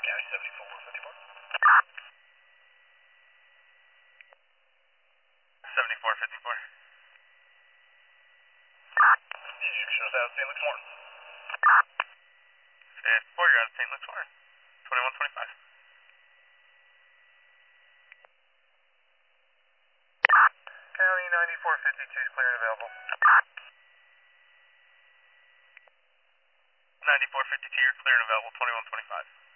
County 7454. 7454. Shows out St. Luke's Warren. 4, you're out of St. Luke's Warren. 2125. County 9452 is clear and available. 9452, you're clear and available, 2125.